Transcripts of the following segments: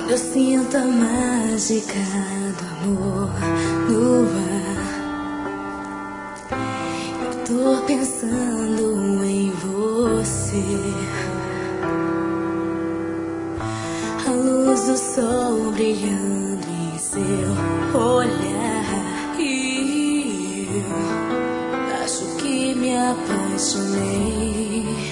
Eu sinto a mágica do amor no ar. Eu tô pensando em você. A luz do sol brilhando em seu olhar. E eu acho que me apaixonei.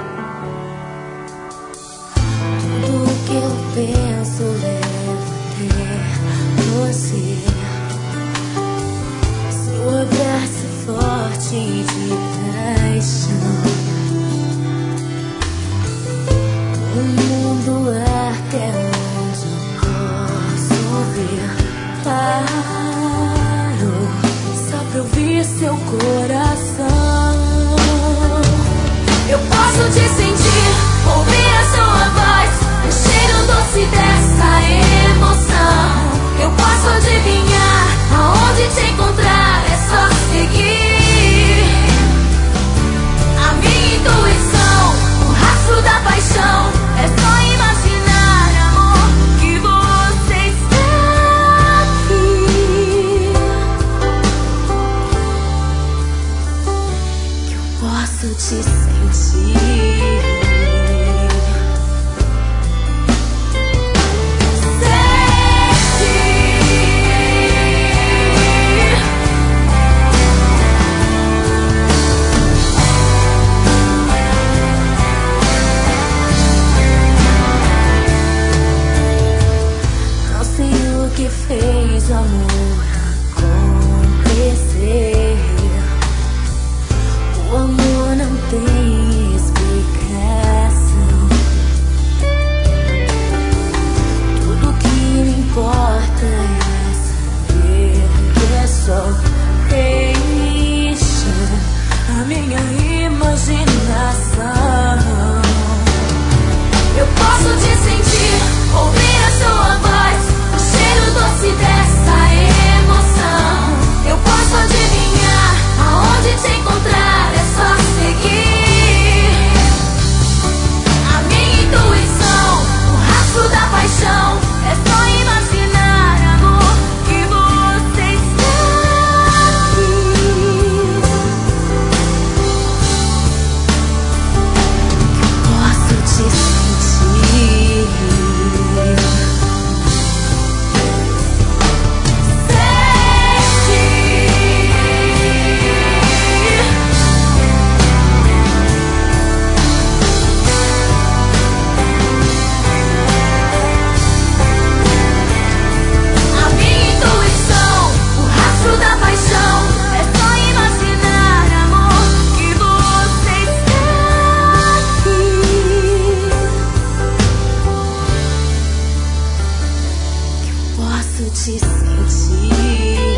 Tudo que eu penso leva até você. Seu abraço forte de paixão. O mundo até onde eu posso ver. Paro só pra ouvir seu coração. Eu posso te sentir, ouvir a sua voz, o cheiro doce dessa emoção. Eu posso adivinhar aonde te encontrar, é só seguir a minha intuição, o rastro da paixão. É só imaginar, amor, que você está aqui. Que eu posso te sentir. Que fez o amor acontecer. O amor não tem explicação. Tudo que me importa é saber que é só deixa a minha imaginação. Eu posso te sentir, ouvir a sua voz, o cheiro doce dessa emoção. Eu posso adivinhar aonde te encontrar, é só seguir a minha intuição, o rastro da paixão. É só imaginar, amor, que você está aqui. Que eu posso te sentir. Posso te sentir.